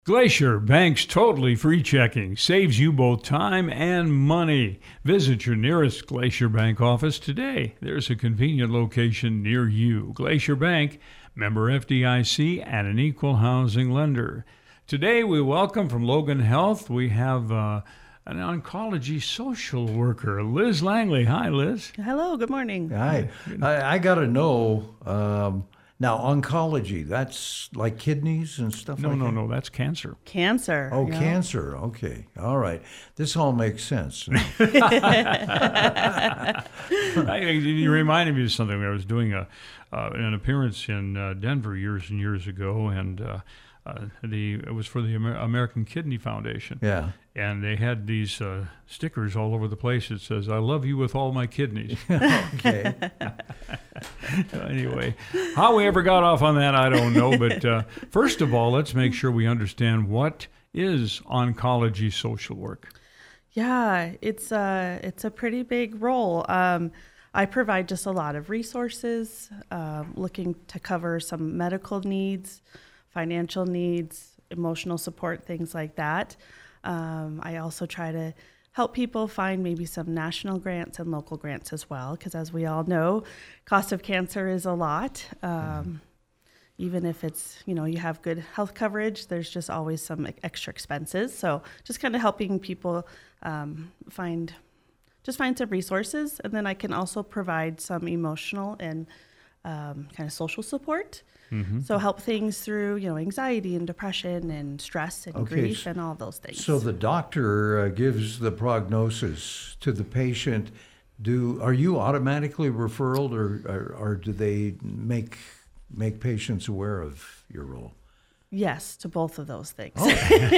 Glacier Bank's totally free checking saves you both time and money. Visit your nearest Glacier Bank office today. There's a convenient location near you. Glacier Bank, member FDIC, and an equal housing lender. Today we welcome from Logan Health, we have an oncology social worker, Liz Langley. Hi, Liz. Hello, good morning. Hi. I got to know, now oncology, that's like kidneys and stuff like that? No, that's cancer. Cancer. Oh, yeah. Cancer. Okay. All right. This all makes sense. You reminded me of something. I was doing an appearance in Denver years and years ago, and it was for the American Kidney Foundation. Yeah. And they had these stickers all over the place that says, "I love you with all my kidneys." Okay. Anyway, how we ever got off on that, I don't know. But first of all, let's make sure we understand what is oncology social work. Yeah, it's a pretty big role. I provide just a lot of resources, looking to cover some medical needs, financial needs, emotional support, things like that. I also try to help people find maybe some national grants and local grants as well, because as we all know, cost of cancer is a lot. Even if it's, you have good health coverage, there's just always some extra expenses. So just kind of helping people find some resources. And then I can also provide some emotional and kind of social support. Mm-hmm. So help things through, anxiety and depression and stress and grief and all those things. So the doctor gives the prognosis to the patient. Are you automatically referred, or do they make patients aware of your role? Yes, to both of those things. Oh.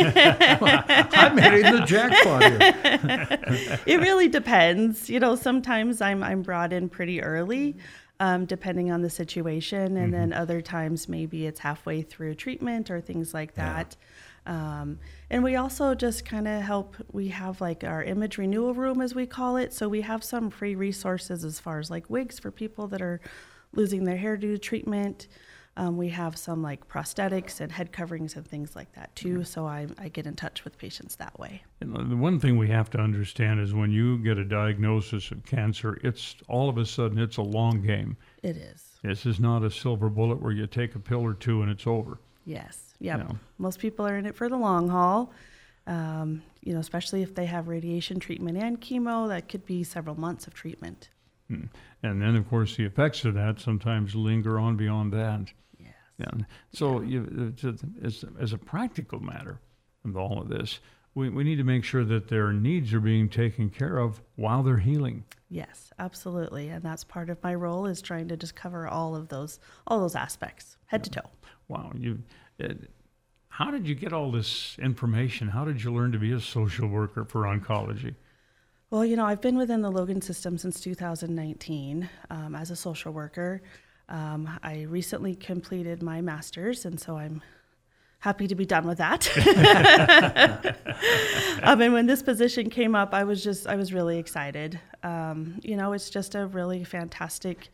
I'm hitting the jackpot here. It really depends. Sometimes I'm brought in pretty early. Depending on the situation, and then other times maybe it's halfway through treatment or things like that. And we also just kind of help. We have like our image renewal room, as we call it. So we have some free resources as far as like wigs for people that are losing their hair due to treatment. We have some like prosthetics and head coverings and things like that too. So I get in touch with patients that way. And the one thing we have to understand is when you get a diagnosis of cancer, it's all of a sudden it's a long game. It is. This is not a silver bullet where you take a pill or two and it's over. Yes. Yeah. Most people are in it for the long haul. Especially if they have radiation treatment and chemo, that could be several months of treatment. And then, of course, the effects of that sometimes linger on beyond that. Yes. Yeah. So as a practical matter of all of this, we need to make sure that their needs are being taken care of while they're healing. Yes, absolutely. And that's part of my role, is trying to just cover all those aspects, head to toe. Wow. How did you get all this information? How did you learn to be a social worker for oncology? Well, I've been within the Logan system since 2019 as a social worker. I recently completed my master's, and so I'm happy to be done with that. And when this position came up, I was really excited. It's just a really fantastic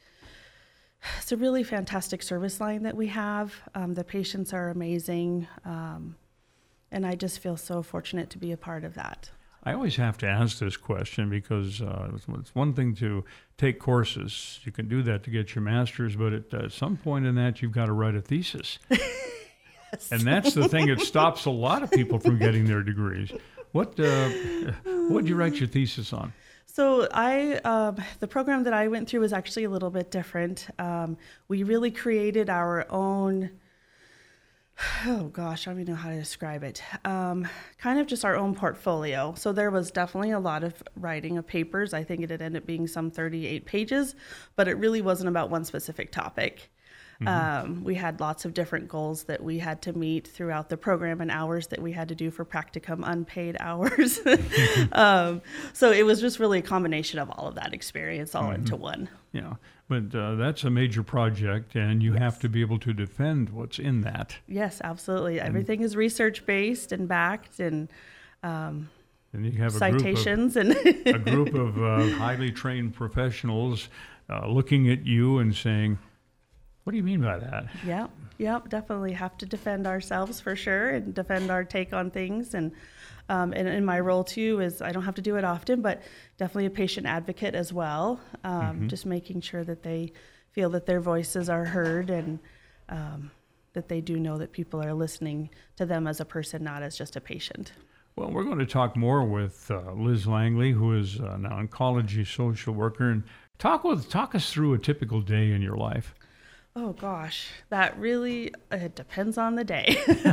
service line that we have. The patients are amazing, and I just feel so fortunate to be a part of that. I always have to ask this question because it's one thing to take courses. You can do that to get your master's, but at some point in that, you've got to write a thesis. Yes. And that's the thing that stops a lot of people from getting their degrees. What did you write your thesis on? So the program that I went through was actually a little bit different. We really created our own, I don't even know how to describe it, kind of just our own portfolio. So there was definitely a lot of writing of papers. I think it had ended up being some 38 pages, but it really wasn't about one specific topic. Mm-hmm. We had lots of different goals that we had to meet throughout the program, and hours that we had to do for practicum, unpaid hours. So it was just really a combination of all of that experience all into one. Yeah, but that's a major project, and you have to be able to defend what's in that. Yes, absolutely. Everything is research-based and backed, and you have citations a group of highly trained professionals looking at you and saying, "What do you mean by that?" Yeah. Yep, definitely have to defend ourselves for sure and defend our take on things. And in my role too is I don't have to do it often, but definitely a patient advocate as well. Just making sure that they feel that their voices are heard and that they do know that people are listening to them as a person, not as just a patient. Well, we're going to talk more with Liz Langley, who is an oncology social worker, and talk us through a typical day in your life. Oh gosh, that really it depends on the day.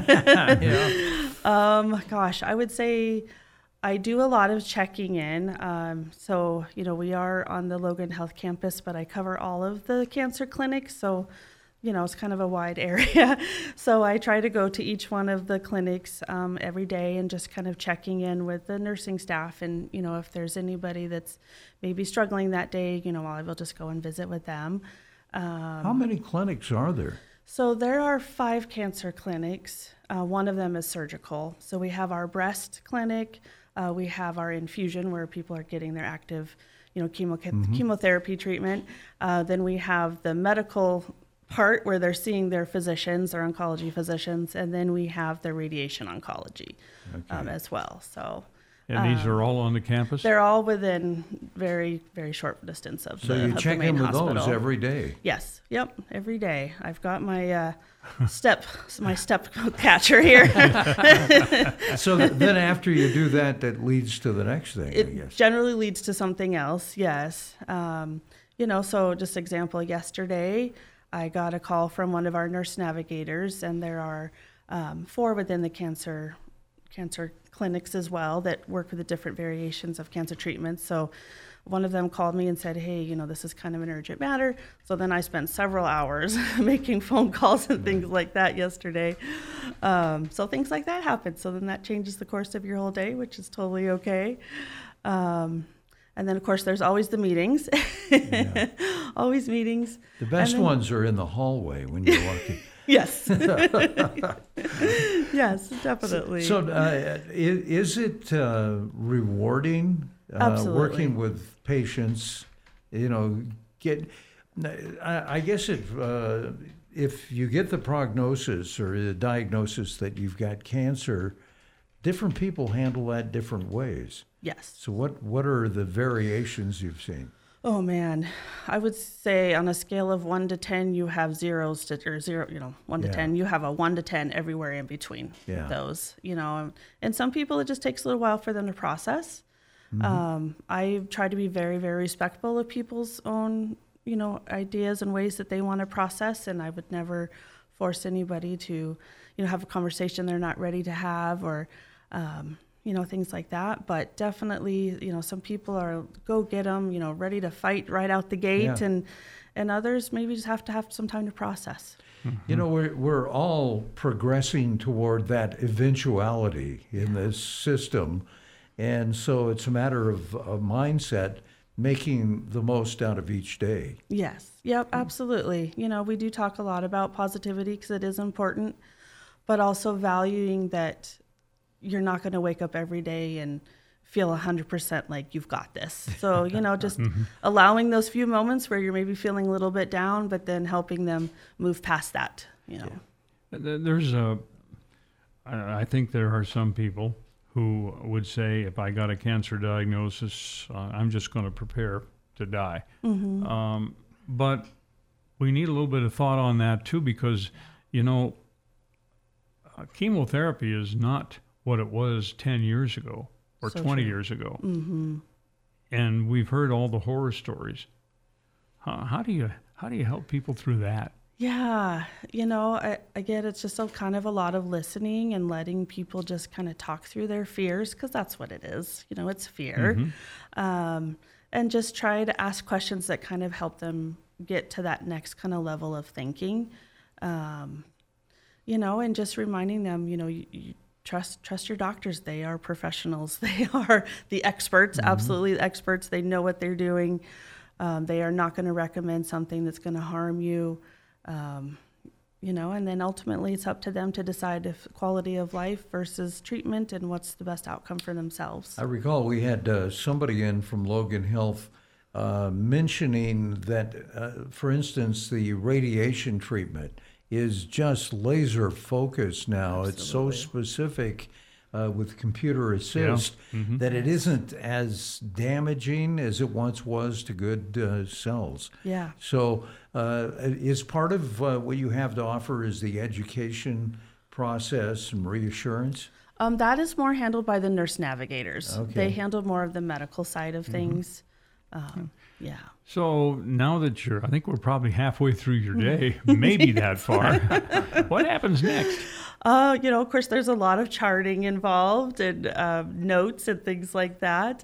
Gosh, I would say I do a lot of checking in. So we are on the Logan Health campus, but I cover all of the cancer clinics. So it's kind of a wide area. So I try to go to each one of the clinics every day and just kind of checking in with the nursing staff. And, if there's anybody that's maybe struggling that day, I will just go and visit with them. How many clinics are there? So there are 5 cancer clinics. One of them is surgical. So we have our breast clinic. We have our infusion where people are getting their active, chemotherapy treatment. Then we have the medical part where they're seeing their physicians, their oncology physicians, and then we have the radiation oncology as well. So, and these are all on the campus? They're all within very, very short distance of the main hospital. So you check in with those every day? Yes. Yep. Every day. I've got my step catcher here. So then after you do that, that leads to the next thing, I guess. It generally leads to something else. Yes. So just example, yesterday, I got a call from one of our nurse navigators, and there are 4 within the cancer clinics as well that work with the different variations of cancer treatments. So one of them called me and said, hey, this is kind of an urgent matter. So then I spent several hours making phone calls and things like that yesterday. So things like that happen. So then that changes the course of your whole day, which is totally okay. And then, of course, there's always the meetings. Yeah. Always meetings. The best ones are in the hallway when you're walking. Yes. Yes, definitely. So is it rewarding working with patients? I guess if you get the prognosis or the diagnosis that you've got cancer, different people handle that different ways. Yes. So what are the variations you've seen? Oh man, I would say on a scale of 1 to 10, you have zeros to 1 to 10. You have a 1 to 10 everywhere in between those. And some people it just takes a little while for them to process. I try to be very, very respectful of people's own ideas and ways that they want to process, and I would never force anybody to have a conversation they're not ready to have or things like that. But definitely, some people are go get them, ready to fight right out the gate, and others maybe just have to have some time to process. We're all progressing toward that eventuality in this system, and so it's a matter of a mindset, making the most out of each day. Yes. Yep. Absolutely. We do talk a lot about positivity because it is important, but also valuing that you're not going to wake up every day and feel 100% like you've got this. So, just allowing those few moments where you're maybe feeling a little bit down, but then helping them move past that, I think there are some people who would say, if I got a cancer diagnosis, I'm just going to prepare to die. But we need a little bit of thought on that too, because, chemotherapy is not what it was 10 years ago or 20 years ago. And we've heard all the horror stories. How do you help people through that? Yeah, again, it's just kind of a lot of listening and letting people just kind of talk through their fears, because that's what it is. It's fear. And just try to ask questions that kind of help them get to that next kind of level of thinking. And just reminding them, you trust your doctors. They are professionals. They are the experts, absolutely the experts. They know what they're doing. They are not going to recommend something that's going to harm you. And then ultimately it's up to them to decide if quality of life versus treatment and what's the best outcome for themselves. I recall we had somebody in from Logan Health mentioning that, for instance, the radiation treatment is just laser focused now. Absolutely. It's so specific with computer assist that it isn't as damaging as it once was to good cells. Yeah. So is part of what you have to offer is the education process and reassurance? That is more handled by the nurse navigators. Okay. They handle more of the medical side of things. Yeah. So now that I think we're probably halfway through your day, maybe that far. What happens next? Of course, there's a lot of charting involved and notes and things like that.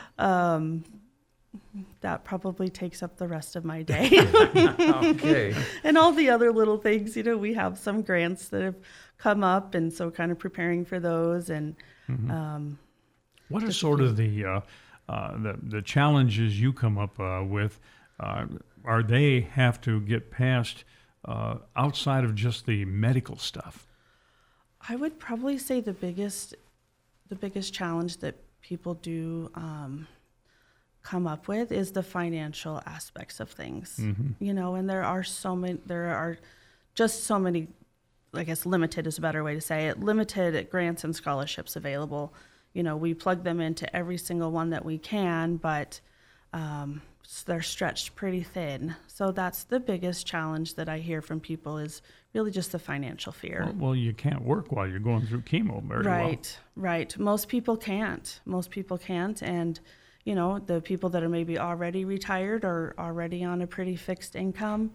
That probably takes up the rest of my day. Okay. And all the other little things, we have some grants that have come up, and so kind of preparing for those. And What are sort of the challenges you come up with? Are they have to get past outside of just the medical stuff? I would probably say the biggest challenge that people do come up with is the financial aspects of things. And there are just so many, I guess limited is a better way to say it, limited grants and scholarships available. We plug them into every single one that we can, but they're stretched pretty thin. So that's the biggest challenge that I hear from people is really just the financial fear. Well, you can't work while you're going through chemo very well. Right. Most people can't. And, the people that are maybe already retired or already on a pretty fixed income,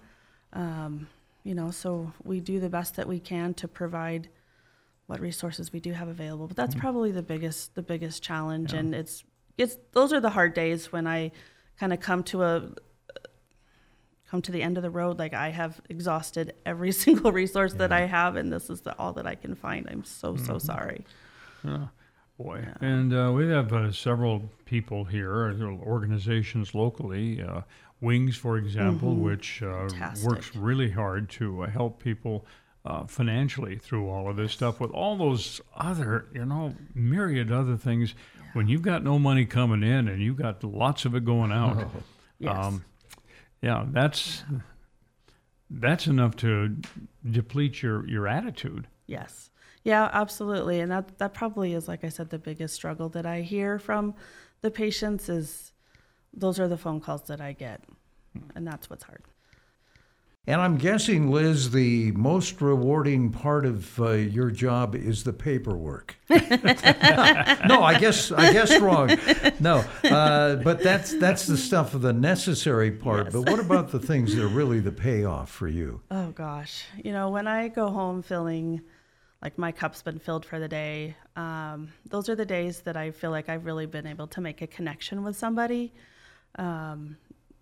so we do the best that we can to provide what resources we do have available. But that's probably the biggest challenge. Yeah. And those are the hard days when I kind of come to the end of the road. Like, I have exhausted every single resource that I have, and this is all that I can find. I'm so sorry. Boy. Yeah. And we have several people here, organizations locally, Wings, for example, which works really hard to help people financially through all of this stuff with all those other, myriad other things. Yeah. When you've got no money coming in and you've got lots of it going out, that's enough to deplete your attitude. Yes. Yeah, absolutely. And that probably is, like I said, the biggest struggle that I hear from the patients is those are the phone calls that I get. And that's what's hard. And I'm guessing, Liz, the most rewarding part of your job is the paperwork. No, I guess wrong. No, but that's the stuff of the necessary part. Yes. But what about the things that are really the payoff for you? Oh gosh, when I go home feeling like my cup's been filled for the day, those are the days that I feel like I've really been able to make a connection with somebody. And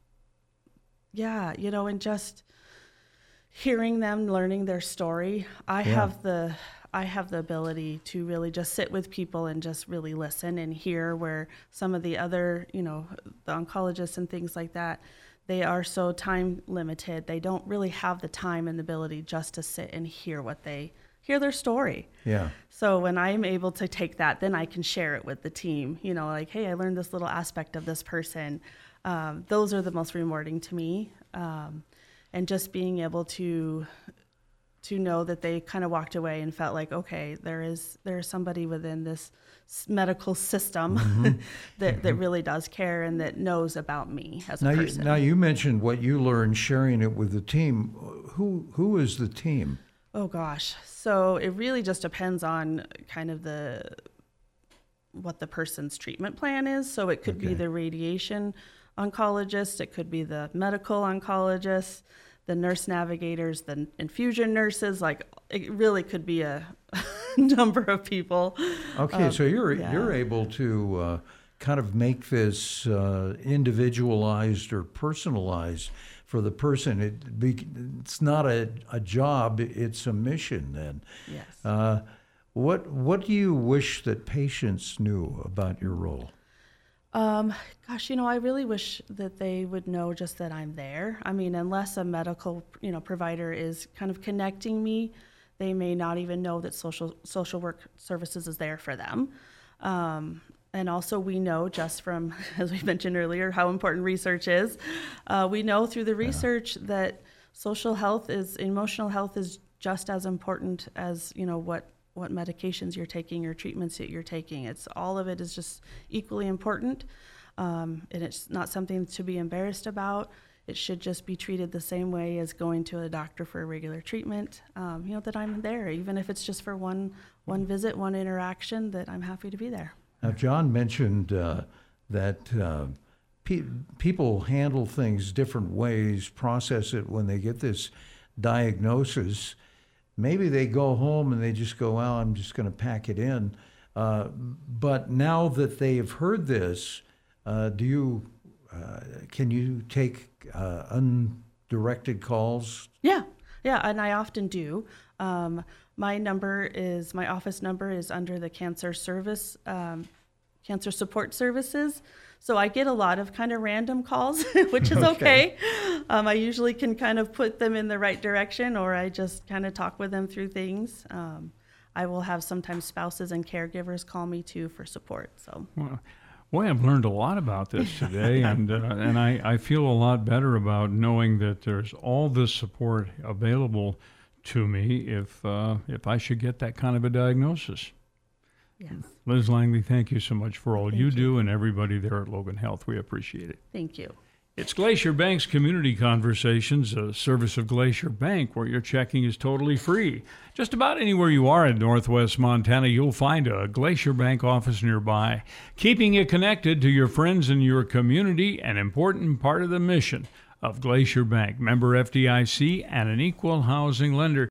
just hearing them, learning their story. I have the ability to really just sit with people and just really listen and hear, where some of the other, the oncologists and things like that, they are so time limited. They don't really have the time and the ability just to sit and hear their story. Yeah. So when I'm able to take that, then I can share it with the team, like, hey, I learned this little aspect of this person. Those are the most rewarding to me. And just being able to know that they kind of walked away and felt like, okay, there is somebody within this medical system that really does care and that knows about me as a person. Now you mentioned what you learned sharing it with the team. Who is the team? Oh gosh, so it really just depends on kind of what the person's treatment plan is. So it could be the radiation oncologist, it could be the medical oncologist, the nurse navigators, the infusion nurses. Like, it really could be a number of people. Okay, so you're able to kind of make this individualized or personalized for the person. It's not a job; it's a mission. Then, yes. What do you wish that patients knew about your role? Gosh, I really wish that they would know just that I'm there. I mean, unless a medical, provider is kind of connecting me, they may not even know that social work services is there for them. And also we know just from, as we mentioned earlier, how important research is. We know through the research that Emotional health is just as important as, what medications you're taking or treatments that you're taking. All of it is just equally important. And it's not something to be embarrassed about. It should just be treated the same way as going to a doctor for a regular treatment. That I'm there, even if it's just for one visit, one interaction, that I'm happy to be there. Now, John mentioned that people handle things different ways, process it when they get this diagnosis. Maybe they go home and they just go, well, I'm just going to pack it in. But now that they've heard this, can you take undirected calls? Yeah, and I often do. My office number is under the cancer support services. So I get a lot of kind of random calls, which is okay. I usually can kind of put them in the right direction, or I just kind of talk with them through things. I will have sometimes spouses and caregivers call me too for support. So. Well, boy, I've learned a lot about this today, and I feel a lot better about knowing that there's all this support available to me if I should get that kind of a diagnosis. Yes. Liz Langley, thank you so much for all you do, and everybody there at Logan Health. We appreciate it. Thank you. It's Glacier Bank's Community Conversations, a service of Glacier Bank where your checking is totally free. Just about anywhere you are in Northwest Montana, you'll find a Glacier Bank office nearby. Keeping you connected to your friends and your community, an important part of the mission of Glacier Bank. Member FDIC and an equal housing lender.